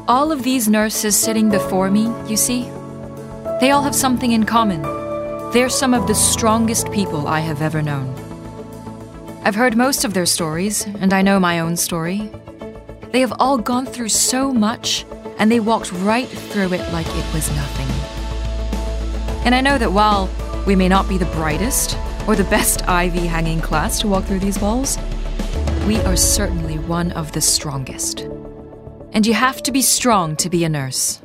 All of these nurses sitting before me, you see, they all have something in common. They're some of the strongest people I have ever known. I've heard most of their stories, and I know my own story. They have all gone through so much, and they walked right through it like it was nothing. And I know that while we may not be the brightest or the best ivy-hanging class to walk through these walls, we are certainly one of the strongest. And you have to be strong to be a nurse.